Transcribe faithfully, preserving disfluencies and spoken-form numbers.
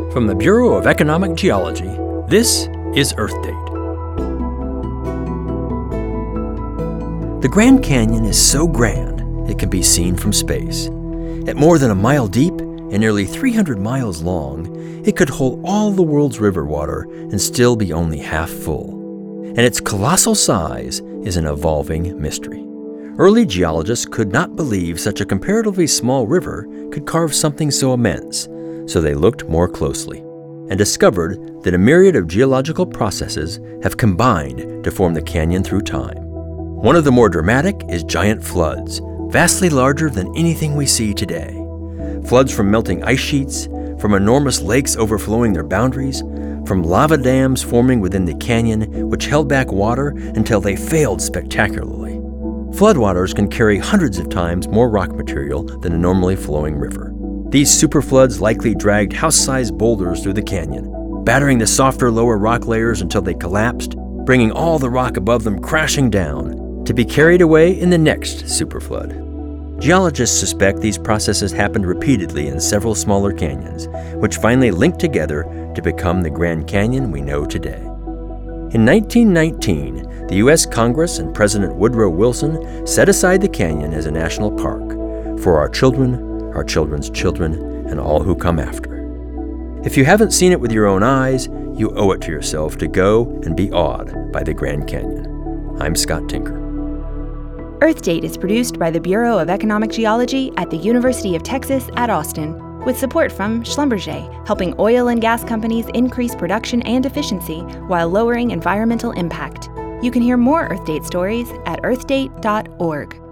From the Bureau of Economic Geology, this is Earth Date. The Grand Canyon is so grand, it can be seen from space. At more than a mile deep and nearly three hundred miles long, it could hold all the world's river water and still be only half full. And its colossal size is an evolving mystery. Early geologists could not believe such a comparatively small river could carve something so immense, so they looked more closely and discovered that a myriad of geological processes have combined to form the canyon through time. One of the more dramatic is giant floods, vastly larger than anything we see today. Floods from melting ice sheets, from enormous lakes overflowing their boundaries, from lava dams forming within the canyon which held back water until they failed spectacularly. Floodwaters can carry hundreds of times more rock material than a normally flowing river. These superfloods likely dragged house-sized boulders through the canyon, battering the softer lower rock layers until they collapsed, bringing all the rock above them crashing down to be carried away in the next superflood. Geologists suspect these processes happened repeatedly in several smaller canyons, which finally linked together to become the Grand Canyon we know today. In nineteen nineteen, the U S Congress and President Woodrow Wilson set aside the canyon as a national park for our children, our children's children, and all who come after. If you haven't seen it with your own eyes, you owe it to yourself to go and be awed by the Grand Canyon. I'm Scott Tinker. Earth Date is produced by the Bureau of Economic Geology at the University of Texas at Austin, with support from Schlumberger, helping oil and gas companies increase production and efficiency while lowering environmental impact. You can hear more Earth Date stories at earth date dot org.